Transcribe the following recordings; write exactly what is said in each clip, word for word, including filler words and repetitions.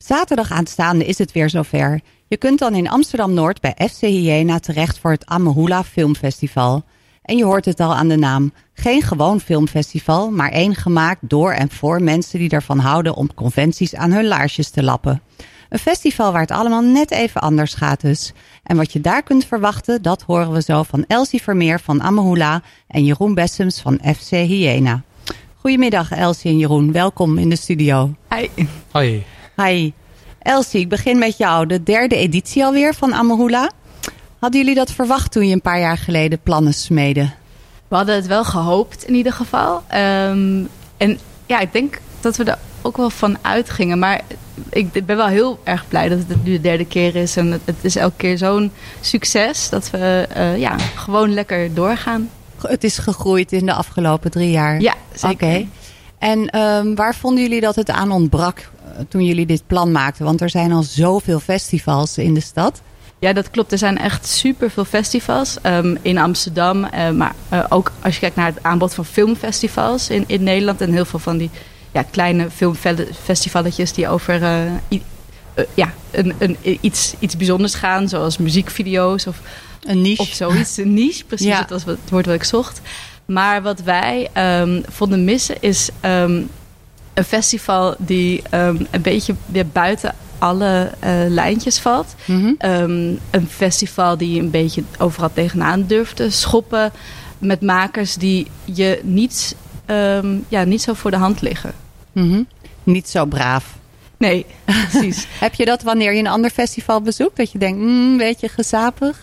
Zaterdag aanstaande is het weer zover. Je kunt dan in Amsterdam-Noord bij F C Hyena terecht voor het Amahula Filmfestival. En je hoort het al aan de naam. Geen gewoon filmfestival, maar één gemaakt door en voor mensen die ervan houden om conventies aan hun laarsjes te lappen. Een festival waar het allemaal net even anders gaat dus. En wat je daar kunt verwachten, dat horen we zo van Elsie Vermeer van Amahula en Jeroen Bessems van F C Hyena. Goedemiddag Elsie en Jeroen, welkom in de studio. Hi. Hoi. Hi. Elsie, ik begin met jou. De derde editie alweer van Amahula. Hadden jullie dat verwacht toen je een paar jaar geleden plannen smeden? We hadden het wel gehoopt in ieder geval. Um, en ja, ik denk dat we er ook wel van uitgingen. Maar ik ben wel heel erg blij dat het nu de derde keer is. En het, het is elke keer zo'n succes dat we uh, ja, gewoon lekker doorgaan. Het is gegroeid in de afgelopen drie jaar? Ja, zeker. Oké. Okay. En um, waar vonden jullie dat het aan ontbrak uh, toen jullie dit plan maakten? Want er zijn al zoveel festivals in de stad. Ja, dat klopt. Er zijn echt super veel festivals um, in Amsterdam. Uh, maar uh, ook als je kijkt naar het aanbod van filmfestivals in, in Nederland. En heel veel van die ja, kleine filmfestivaletjes die over uh, i- uh, ja, een, een, iets, iets bijzonders gaan. Zoals muziekvideo's of, een niche. of zoiets. Een niche, precies. Ja. Dat was het woord wat ik zocht. Maar wat wij um, vonden missen is um, een festival die um, een beetje weer buiten alle uh, lijntjes valt. Mm-hmm. Um, een festival die een beetje overal tegenaan durft te schoppen. Met makers die je niet, um, ja, niet zo voor de hand liggen. Mm-hmm. Niet zo braaf. Nee, precies. Heb je dat wanneer je een ander festival bezoekt? Dat je denkt, mm, weet je, gezapig?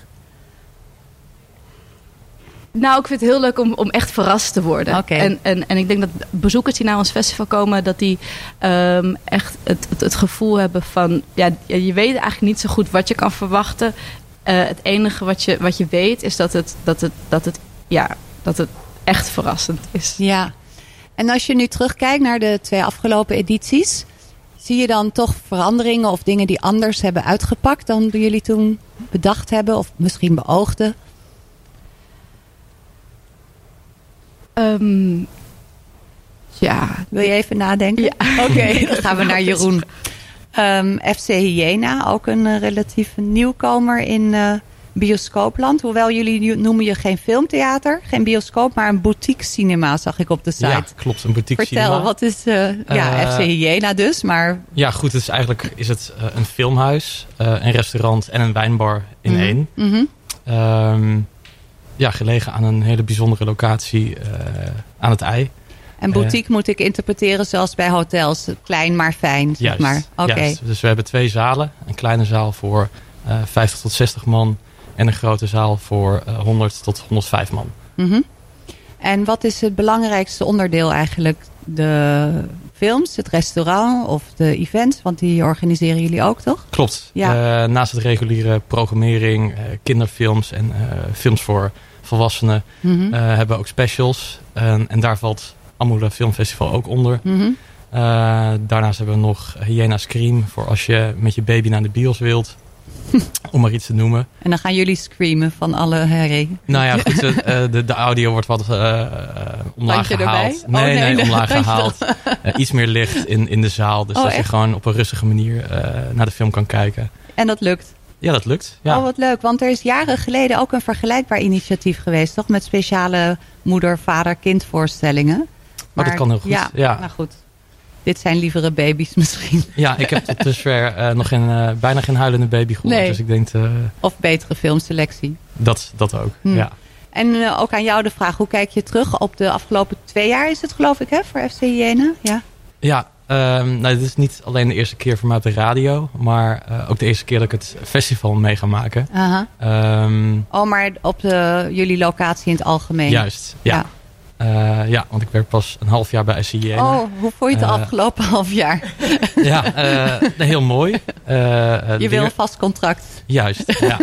Nou, ik vind het heel leuk om, om echt verrast te worden. Okay. En, en, en ik denk dat bezoekers die naar ons festival komen, dat die um, echt het, het, het gevoel hebben van, ja, je weet eigenlijk niet zo goed wat je kan verwachten. Uh, het enige wat je, wat je weet is dat het, dat, het, dat, het, ja, dat het echt verrassend is. Ja. En als je nu terugkijkt naar de twee afgelopen edities, zie je dan toch veranderingen of dingen die anders hebben uitgepakt dan jullie toen bedacht hebben of misschien beoogden? Um, ja. Wil je even nadenken? Ja. Oké, okay, dan gaan we naar Jeroen. Um, F C Hyena, ook een uh, relatief nieuwkomer in uh, bioscoopland. Hoewel jullie noemen je geen filmtheater, geen bioscoop, maar een boutique cinema, zag ik op de site. Ja, klopt, een boutique Vertel, cinema. wat is uh, ja, uh, F C Hyena dus, maar... Ja, goed, het is eigenlijk is het uh, een filmhuis, uh, een restaurant en een wijnbar in mm-hmm. één. Mm-hmm. Um, ja, gelegen aan een hele bijzondere locatie uh, aan het IJ. En boutique uh, moet ik interpreteren zoals bij hotels. Klein maar fijn, zeg juist, maar. Okay. Juist. Dus we hebben twee zalen. Een kleine zaal voor uh, vijftig tot zestig man. En een grote zaal voor uh, honderd tot honderdvijf man. Mm-hmm. En wat is het belangrijkste onderdeel eigenlijk? De films, het restaurant of de events? Want die organiseren jullie ook, toch? Klopt. Ja. Uh, naast het reguliere programmering, uh, kinderfilms en uh, films voor volwassenen... Mm-hmm. Uh, hebben we ook specials. Uh, en daar valt Amahula Filmfestival ook onder. Mm-hmm. Uh, daarnaast hebben we nog Hyena Scream. Voor als je met je baby naar de bios wilt. Om maar iets te noemen. En dan gaan jullie screamen van alle herrie. Nou ja, goed, uh, de, de audio wordt wat uh, uh, omlaag gehaald. Nee, oh, nee, nee, omlaag nee, gehaald. Uh, iets meer licht in, in de zaal. Dus oh, dat echt? je gewoon op een rustige manier uh, naar de film kan kijken. En dat lukt? Ja, dat lukt. Ja. Oh, wat leuk. Want er is jaren geleden ook een vergelijkbaar initiatief geweest, toch? Met speciale moeder, vader, kind voorstellingen. Maar, oh, dat kan heel goed. Ja, ja. nou goed. Dit zijn lievere baby's misschien. Ja, ik heb tot dusver uh, nog geen, uh, bijna geen huilende baby gehoord. Nee. Dus ik denk... Uh, of betere filmselectie. Dat, dat ook, hm. ja. En uh, ook aan jou de vraag, hoe kijk je terug op de afgelopen twee jaar is het geloof ik, hè, voor F C Hyena? Ja, ja um, nou, dit is niet alleen de eerste keer voor mij op de radio, maar uh, ook de eerste keer dat ik het festival mee ga maken. Uh-huh. Um, oh, maar op de, jullie locatie in het algemeen? Juist, ja. ja. Uh, ja, want ik werk pas een half jaar bij F C Hyena. Oh, hoe vond je het de uh, afgelopen half jaar? Ja, uh, heel mooi. Uh, je wil weer... een vast contract. Juist, ja.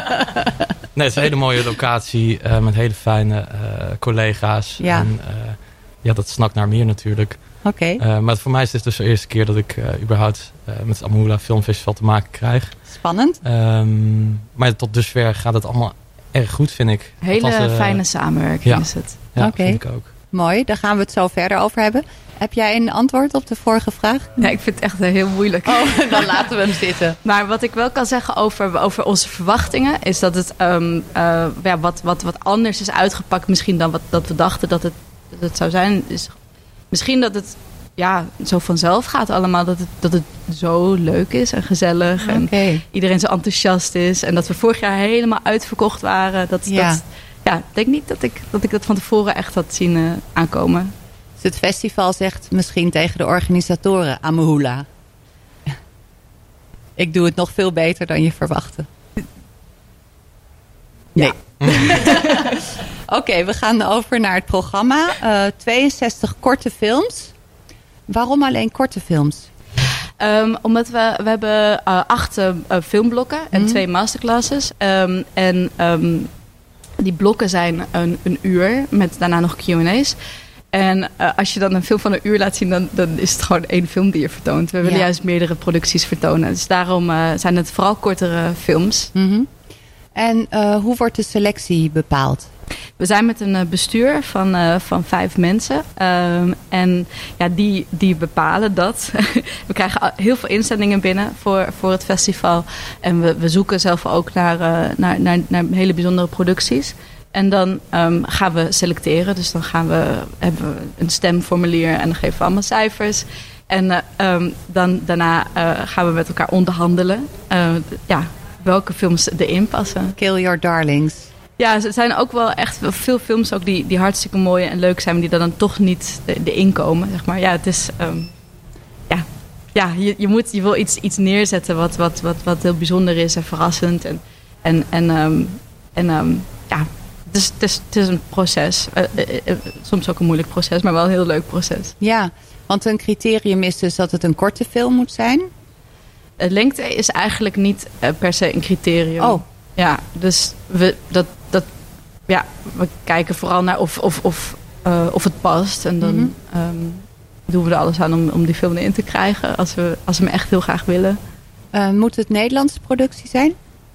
Nee, het is een hele mooie locatie uh, met hele fijne uh, collega's. Ja. En uh, ja, dat snakt naar meer natuurlijk. Oké. Okay. Uh, maar voor mij is dit dus de eerste keer dat ik uh, überhaupt uh, met het Amahula Filmfestival te maken krijg. Spannend. Um, maar tot dusver gaat het allemaal erg goed, vind ik. Hele Althans, uh, fijne samenwerking ja. is het. Ja, okay. vind ik ook. mooi. Daar gaan we het zo verder over hebben. Heb jij een antwoord op de vorige vraag? Ja, ik vind het echt heel moeilijk. Oh, dan laten we hem zitten. Maar wat ik wel kan zeggen over, over onze verwachtingen... is dat het um, uh, ja, wat, wat, wat anders is uitgepakt misschien dan wat dat we dachten dat het, dat het zou zijn. Is misschien dat het ja, zo vanzelf gaat allemaal. Dat het, dat het zo leuk is en gezellig. Okay. En iedereen zo enthousiast is. En dat we vorig jaar helemaal uitverkocht waren. Dat, ja. dat, ja, ik denk niet dat ik, dat ik dat van tevoren echt had zien uh, aankomen. Dus het festival zegt misschien tegen de organisatoren... Amahula. Ik doe het nog veel beter dan je verwachtte. Nee. Ja. Oké, okay, we gaan over naar het programma. Uh, tweeënzestig korte films. Waarom alleen korte films? Um, omdat we, we hebben uh, acht uh, filmblokken en mm. twee masterclasses. Um, en um, die blokken zijn een, een uur met daarna nog Q en A's. En uh, als je dan een film van een uur laat zien, dan, dan is het gewoon één film die je vertoont. We willen ja. juist meerdere producties vertonen. Dus daarom uh, zijn het vooral kortere films. Mm-hmm. En uh, hoe wordt de selectie bepaald? We zijn met een uh, bestuur van, uh, van vijf mensen. Um, en ja, die, die bepalen dat. We krijgen heel veel inzendingen binnen voor, voor het festival. En we, we zoeken zelf ook naar, uh, naar, naar, naar hele bijzondere producties. En dan um, gaan we selecteren. Dus dan gaan we, hebben we een stemformulier en dan geven we allemaal cijfers. En uh, um, dan, daarna uh, gaan we met elkaar onderhandelen. Uh, ja, welke films erin passen. Kill Your Darlings. Ja, er zijn ook wel echt veel films ook die, die hartstikke mooi en leuk zijn, maar die dan toch niet erin komen. Zeg maar. Ja, het is. Um, ja, ja je, je, moet, je wil iets, iets neerzetten wat, wat, wat, wat heel bijzonder is en verrassend. En, en, en, um, en um, ja. Het is, het, is, het is een proces. Uh, uh, uh, soms ook een moeilijk proces, maar wel een heel leuk proces. Ja, want een criterium is dus dat het een korte film moet zijn? Uh, lengte is eigenlijk niet uh, per se een criterium. Oh. Ja, dus we, dat, dat, ja, we kijken vooral naar of, of, of, uh, of het past. En dan mm-hmm. um, doen we er alles aan om, om die film erin te krijgen. Als we, als we hem echt heel graag willen. Uh, moet het Nederlandse productie zijn?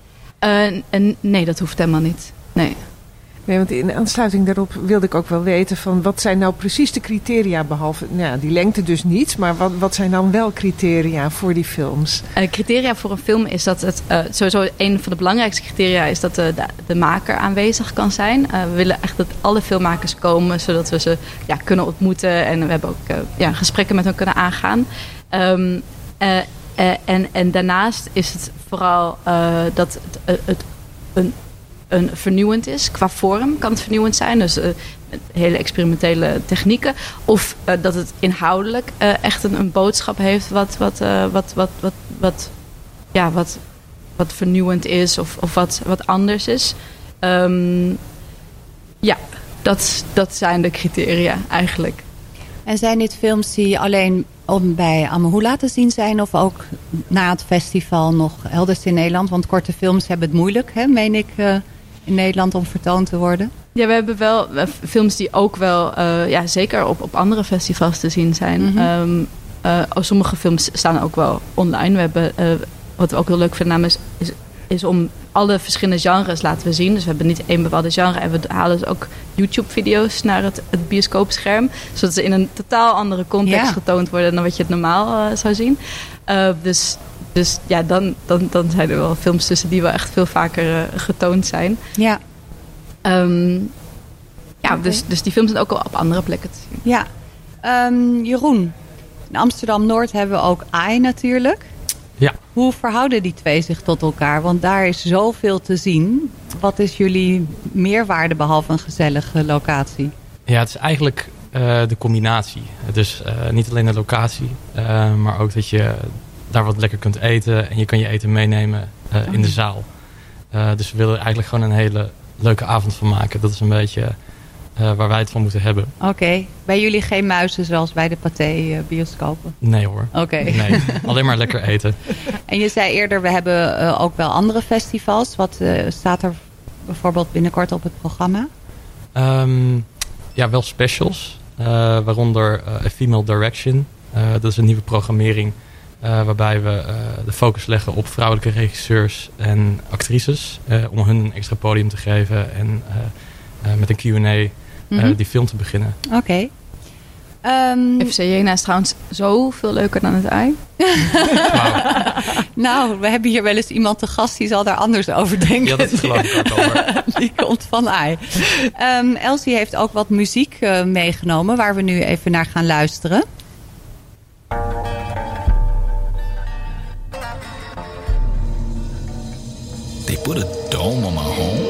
Uh, en, nee, dat hoeft helemaal niet. Nee. Nee, want in aansluiting daarop wilde ik ook wel weten van wat zijn nou precies de criteria, behalve nou ja, die lengte dus niet, maar wat, wat zijn dan wel criteria voor die films? Uh, criteria voor een film is dat het uh, sowieso een van de belangrijkste criteria is dat de, de, de maker aanwezig kan zijn. Uh, we willen echt dat alle filmmakers komen, zodat we ze ja, kunnen ontmoeten en we hebben ook uh, ja, gesprekken met hen kunnen aangaan. Um, uh, uh, en, en daarnaast is het vooral uh, dat het, uh, het een een vernieuwend is. Qua vorm kan het vernieuwend zijn. Dus uh, hele experimentele technieken. Of uh, dat het inhoudelijk uh, echt een, een boodschap heeft wat, wat, uh, wat, wat, wat, wat, ja, wat, wat vernieuwend is. Of, of wat, wat anders is. Um, ja, dat, dat zijn de criteria eigenlijk. En zijn dit films die alleen om bij Amahula te zien zijn of ook na het festival nog elders in Nederland? Want korte films hebben het moeilijk, hè, meen ik, uh, in Nederland om vertoond te worden. Ja, we hebben wel uh, films die ook wel uh, ja, zeker op, op andere festivals te zien zijn. Mm-hmm. Um, uh, sommige films staan ook wel online. We hebben, uh, wat we ook heel leuk vinden is, is, is om alle verschillende genres laten we zien. Dus we hebben niet één bepaalde genre. En we halen dus ook YouTube-video's naar het, het bioscoopscherm. Zodat ze in een totaal andere context ja. getoond worden dan wat je het normaal uh, zou zien. Uh, dus, dus ja, dan, dan, dan zijn er wel films tussen die wel echt veel vaker uh, getoond zijn. Ja. Um, ja, okay. dus, dus die films zijn ook al op andere plekken te zien. Ja. Um, Jeroen, in Amsterdam-Noord hebben we ook A I natuurlijk. Ja. Hoe verhouden die twee zich tot elkaar? Want daar is zoveel te zien. Wat is jullie meerwaarde behalve een gezellige locatie? Ja, het is eigenlijk uh, de combinatie. Dus uh, niet alleen de locatie, uh, maar ook dat je daar wat lekker kunt eten. En je kan je eten meenemen uh, oh. in de zaal. Uh, dus we willen er eigenlijk gewoon een hele leuke avond van maken. Dat is een beetje uh, waar wij het van moeten hebben. Oké. Okay. Bij jullie geen muizen zoals bij de Pathé-bioscopen? Nee hoor. Oké. Okay. Nee, alleen maar lekker eten. En je zei eerder, we hebben uh, ook wel andere festivals. Wat uh, staat er bijvoorbeeld binnenkort op het programma? Um, ja, wel specials. Uh, waaronder uh, A Female Direction. Uh, dat is een nieuwe programmering. Uh, waarbij we uh, de focus leggen op vrouwelijke regisseurs en actrices. Uh, om hun een extra podium te geven. En uh, uh, met een Q en A mm-hmm. uh, die film te beginnen. Oké. Okay. Um, F C Jena is trouwens zoveel leuker dan het ei. Wow. Nou, we hebben hier wel eens iemand te gast die zal daar anders over denken. Ja, dat geloof ik ook over. Die komt van ei. Um, Elsie heeft ook wat muziek uh, meegenomen waar we nu even naar gaan luisteren. They put a dome on my home.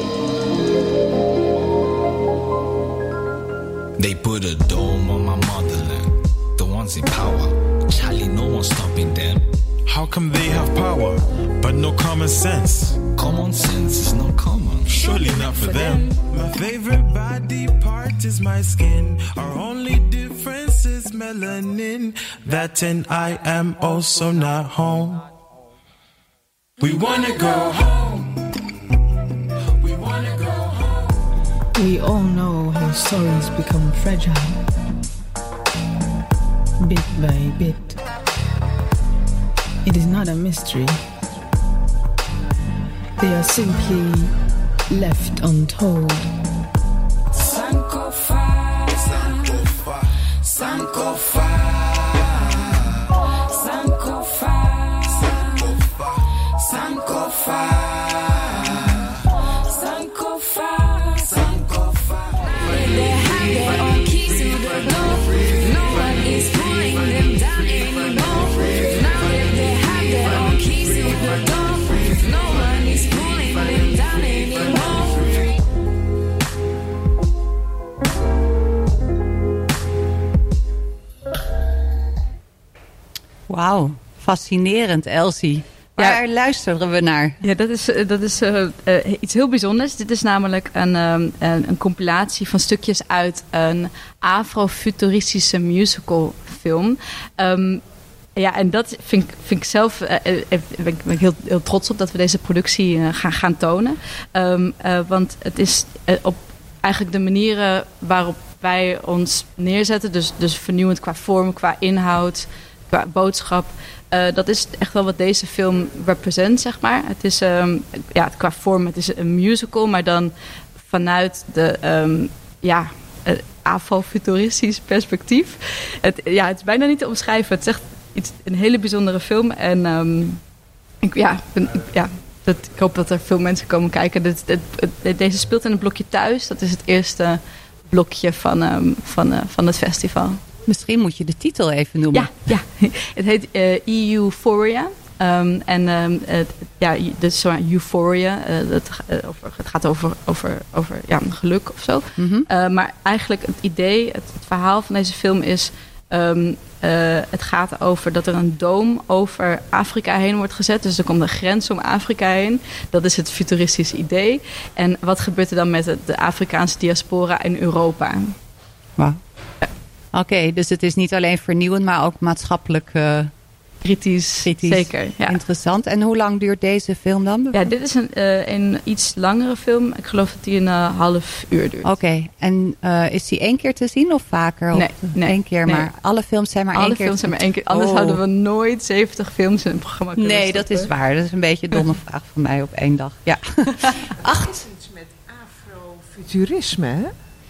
They put a dome on my motherland. The ones in power, Charlie, no one's stopping them. How come they have power, but no common sense? Common sense is not common. Surely not for them. My favorite body part is my skin. Our only difference is melanin. That and I am also not home. We wanna go home. We wanna go home. We all know how stories become fragile. Bit by bit. It is not a mystery. They are simply left untold. Sankofa, Sankofa, Sankofa, Sankofa, Sankofa, Sankofa, Sankofa, Sankofa. They have their own keys to the door. No one is pulling them down anymore. Now they have their own keys to the door. No one is pulling them down anymore. Wauw, fascinerend, Elsie. Waar ja. luisteren we naar? Ja, dat is, dat is uh, uh, iets heel bijzonders. Dit is namelijk een, um, een, een compilatie van stukjes uit een afrofuturistische musicalfilm. Um, ja, en dat vind ik, vind ik zelf uh, ben ik heel, heel trots op dat we deze productie uh, gaan, gaan tonen. Um, uh, want het is uh, op eigenlijk de manieren waarop wij ons neerzetten. Dus, dus vernieuwend qua vorm, qua inhoud, qua boodschap. Uh, dat is echt wel wat deze film represent, zeg maar. Het is um, ja, qua vorm, het is een musical, maar dan vanuit de um, ja, uh, afrofuturistisch perspectief. Het, ja, het is bijna niet te omschrijven. Het is echt iets, een hele bijzondere film. En um, ik, ja, ben, ja dat, ik hoop dat er veel mensen komen kijken. Het, het, het, deze speelt in een blokje thuis. Dat is het eerste blokje van, um, van, uh, van het festival. Misschien moet je de titel even noemen. Ja, ja. Het heet uh, Euphoria. Um, en um, het, ja, dus Euphoria. Uh, het, uh, over, het gaat over, over, over ja, geluk of zo. Mm-hmm. Uh, maar eigenlijk het idee, het, het verhaal van deze film is... Um, uh, het gaat over dat er een doom over Afrika heen wordt gezet. Dus er komt een grens om Afrika heen. Dat is het futuristische idee. En wat gebeurt er dan met de, de Afrikaanse diaspora in Europa? Wauw. Oké, okay, dus het is niet alleen vernieuwend, maar ook maatschappelijk uh, kritisch, kritisch. Zeker. Ja. Interessant. En hoe lang duurt deze film dan? Ja, dit is een, uh, een iets langere film. Ik geloof dat die een uh, half uur duurt. Oké, okay. En uh, is die één keer te zien of vaker? Nee, of nee één keer, nee. Maar alle films zijn maar alle één keer. Alle films zijn maar één keer. Anders oh. hadden we nooit zeventig films in een programma kunnen Nee, stoppen. Dat is waar. Dat is een beetje een domme vraag van mij op één dag. Ja. Acht. Iets met afrofuturisme, hè?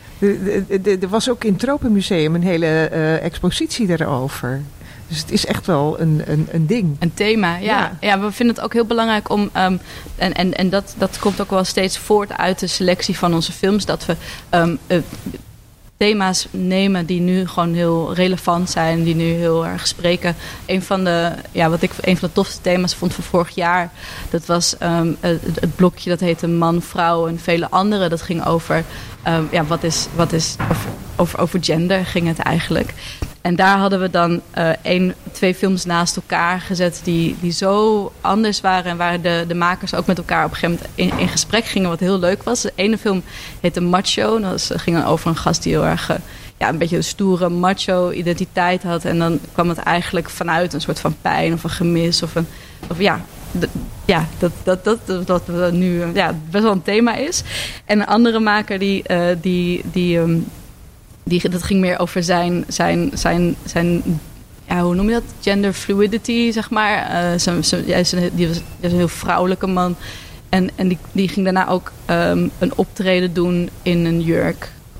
Er was ook in het Tropenmuseum een hele uh, expositie daarover. Dus het is echt wel een, een, een ding. Een thema, ja. ja. Ja, we vinden het ook heel belangrijk om... Um, en en, en dat, dat komt ook wel steeds voort uit de selectie van onze films. Dat we um, uh, thema's nemen die nu gewoon heel relevant zijn. Die nu heel erg spreken. Een van de, ja, wat ik een van de tofste thema's vond van vorig jaar. Dat was um, het, het blokje dat heette Man, Vrouw en vele andere. Dat ging over... Um, ja, wat is, wat is over, over, over gender ging het eigenlijk. En daar hadden we dan uh, één, twee films naast elkaar gezet die, die zo anders waren. En waar de, de makers ook met elkaar op een gegeven moment in, in gesprek gingen. Wat heel leuk was. De ene film heette Macho. Dat was, ging dan over een gast die heel erg uh, ja, een beetje een stoere macho identiteit had. En dan kwam het eigenlijk vanuit een soort van pijn of een gemis. Of een, of ja... De, ja, dat dat, dat, dat, dat dat nu ja, best wel een thema is. En een andere maker die, uh, die, die, um, die dat ging meer over zijn, zijn, zijn, zijn ja, hoe noem je dat? Gender fluidity, zeg maar. Uh, zijn, zijn, hij is een, die was, was een heel vrouwelijke man. En, en die, die ging daarna ook um, een optreden doen in een jurk.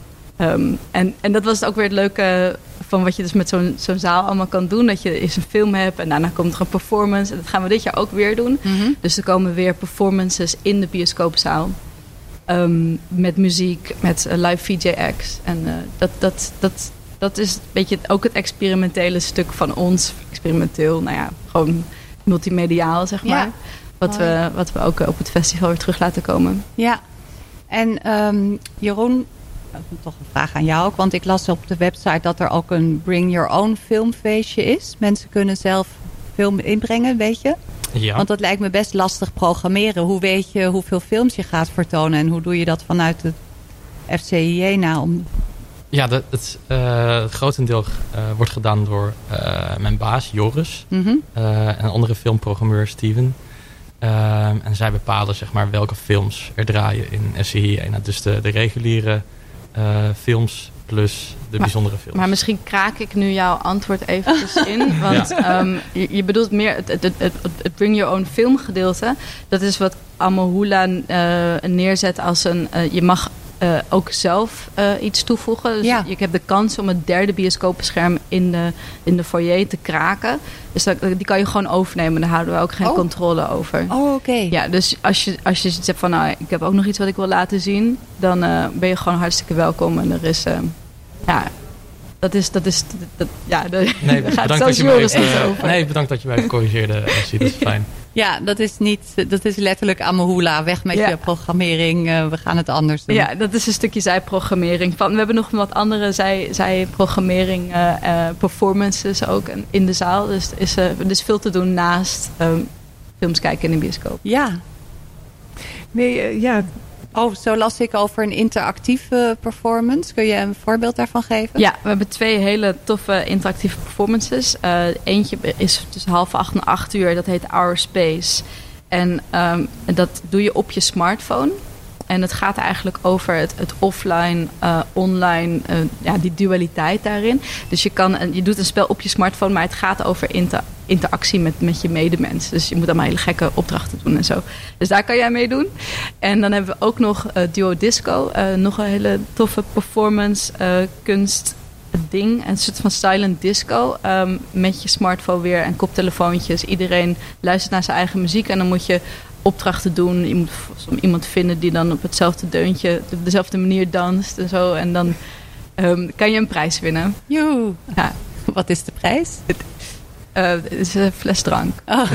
Um, en, en dat was ook weer het leuke van wat je dus met zo'n, zo'n zaal allemaal kan doen. Dat je eens een film hebt en daarna komt er een performance. En dat gaan we dit jaar ook weer doen. Mm-hmm. Dus er komen weer performances in de bioscoopzaal. Um, met muziek, met uh, live V J acts. En uh, dat, dat, dat, dat is een beetje ook het experimentele stuk van ons. Experimenteel, nou ja, gewoon multimediaal, zeg maar. Ja. Wat, we, wat we ook op het festival weer terug laten komen. Ja. En um, Jeroen, toch een vraag aan jou ook. Want ik las op de website dat er ook een Bring Your Own filmfeestje is. Mensen kunnen zelf film inbrengen, weet je? Ja. Want dat lijkt me best lastig programmeren. Hoe weet je hoeveel films je gaat vertonen? En hoe doe je dat vanuit het F C I J na? Om... Ja, dat, het, uh, het grotendeel uh, wordt gedaan door uh, mijn baas Joris. Mm-hmm. Uh, en een andere filmprogrammeur Steven. Uh, en zij bepalen zeg maar welke films er draaien in F C I J. Nou, dus de, de reguliere uh, films plus de maar, bijzondere films. Maar misschien kraak ik nu jouw antwoord eventjes in. Want ja. um, je, je bedoelt meer het, het, het, het Bring Your Own Film gedeelte. Dat is wat Amahula uh, neerzet als een... Uh, je mag uh, ook zelf uh, iets toevoegen. Dus ja. je hebt de kans om het derde bioscoopscherm in de, in de foyer te kraken. Dus dat, die kan je gewoon overnemen. Daar houden we ook geen oh. controle over. Oh, oké. Okay. Ja, dus als je, als je zoiets hebt van... nou, ik heb ook nog iets wat ik wil laten zien... dan uh, ben je gewoon hartstikke welkom. En er is... Uh, ja, dat is... Dat is dat, dat, ja, de, nee, gaat bedankt dat je mij Joris even, over. Nee, bedankt dat je mij corrigeerde. Dat is fijn. Ja, dat is niet, dat is letterlijk Amahula. Weg met ja. je programmering. Uh, we gaan het anders doen. Ja, dat is een stukje zijprogrammering. Van, we hebben nog wat andere zij, zijprogrammering uh, uh, performances ook in de zaal. Dus er is, uh, er is veel te doen naast um, films kijken in de bioscoop. Ja. Nee, uh, ja... Oh, zo las ik over een interactieve performance. Kun je een voorbeeld daarvan geven? Ja, we hebben twee hele toffe interactieve performances. Uh, eentje is tussen half acht en acht uur. Dat heet Our Space. En um, dat doe je op je smartphone. En het gaat eigenlijk over het, het offline, uh, online, uh, ja, die dualiteit daarin. Dus je, kan, je doet een spel op je smartphone, maar het gaat over inter, interactie met, met je medemens. Dus je moet allemaal hele gekke opdrachten doen en zo. Dus daar kan jij mee doen. En dan hebben we ook nog uh, Duo Disco. Uh, nog een hele toffe performance, uh, kunst ding. Een soort van silent disco. Um, met je smartphone weer en koptelefoontjes. Iedereen luistert naar zijn eigen muziek. En dan moet je opdrachten doen. Je moet iemand vinden die dan op hetzelfde deuntje, op dezelfde manier danst en zo. En dan um, kan je een prijs winnen. Joe. Ja. Wat is de prijs? Het, uh, het is een fles drank. Oh.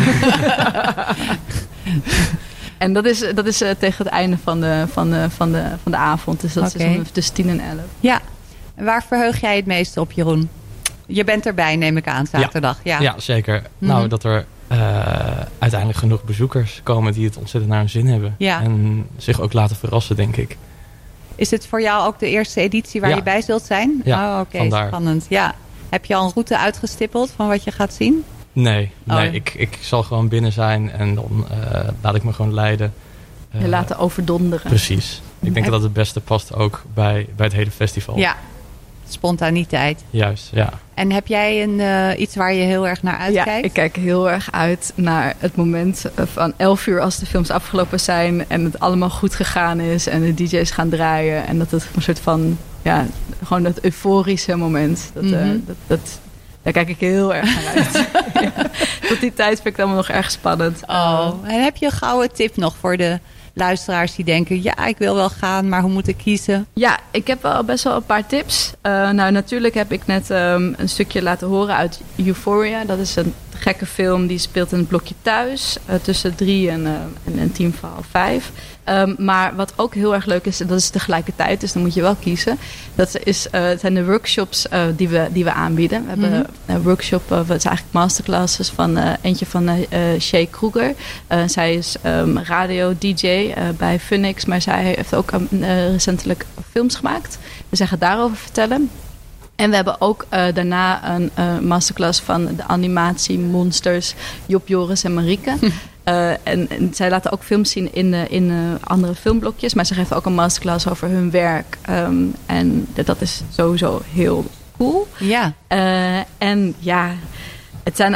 En dat is, dat is uh, tegen het einde van de, van de, van de, van de avond. Dus dat okay. is om tussen tien en elf. Ja. En waar verheug jij het meeste op, Jeroen? Je bent erbij, neem ik aan, zaterdag. Ja, ja. ja zeker. Mm-hmm. Nou, dat er uh, uiteindelijk genoeg bezoekers komen die het ontzettend naar hun zin hebben. Ja. En zich ook laten verrassen, denk ik. Is het voor jou ook de eerste editie waar ja. je bij zult zijn? Ja, oh, oké, okay. Spannend. Ja. Heb je al een route uitgestippeld van wat je gaat zien? Nee, nee oh. ik, ik zal gewoon binnen zijn en dan uh, laat ik me gewoon leiden. Uh, je laten overdonderen. Precies. Ik denk Heb... dat dat het beste past ook bij, bij het hele festival. Ja, spontaniteit. Juist, ja. En heb jij een, uh, iets waar je heel erg naar uitkijkt? Ja, ik kijk heel erg uit naar het moment van elf uur als de films afgelopen zijn en het allemaal goed gegaan is en de D J's gaan draaien en dat het een soort van, ja, gewoon dat euforische moment. Dat, mm-hmm. uh, dat, dat, daar kijk ik heel erg naar uit. Ja, tot die tijd vind ik het allemaal nog erg spannend. Oh, en heb je een gouden tip nog voor de luisteraars die denken, ja, ik wil wel gaan, maar hoe moet ik kiezen? Ja, ik heb wel best wel een paar tips. Uh, nou, natuurlijk heb ik net um, een stukje laten horen uit Euphoria. Dat is een gekke film die speelt in het blokje thuis. Uh, tussen drie en, uh, en, en tien voor half vijf. Um, maar wat ook heel erg leuk is, dat is tegelijkertijd, dus dan moet je wel kiezen. Dat is, uh, het zijn de workshops uh, die, we, die we aanbieden. We mm-hmm. hebben een workshop, uh, wat is eigenlijk masterclasses van uh, eentje van uh, Shay Kruger. Uh, zij is um, radio-D J uh, bij Funix, maar zij heeft ook um, uh, recentelijk films gemaakt. Dus zij gaat daarover vertellen. En we hebben ook uh, daarna een uh, masterclass van de animatie monsters Job, Joris en Marieke. Hm. Uh, en, en zij laten ook films zien in, uh, in uh, andere filmblokjes. Maar ze geven ook een masterclass over hun werk. Um, en d- dat is sowieso heel cool. Ja. Uh, en ja, het zijn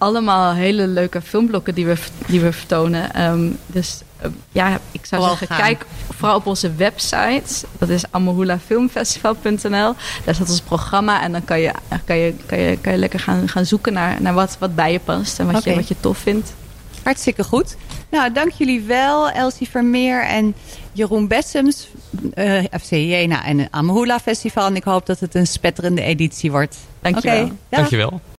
allemaal hele leuke filmblokken die we, die we vertonen. Um, dus uh, ja, ik zou Vooral zeggen, gaan. kijk vooral op onze website. Dat is amahula filmfestival punt n l. Daar staat ons programma en dan kan je, kan je, kan je, kan je lekker gaan, gaan zoeken naar, naar wat, wat bij je past en wat, Oké. je, wat je tof vindt. Hartstikke goed. Nou, dank jullie wel, Elsie Vermeer en Jeroen Bessems, uh, F C Jena en het Amahula Festival. En ik hoop dat het een spetterende editie wordt. Dank je wel. Oké, dag. Dankjewel.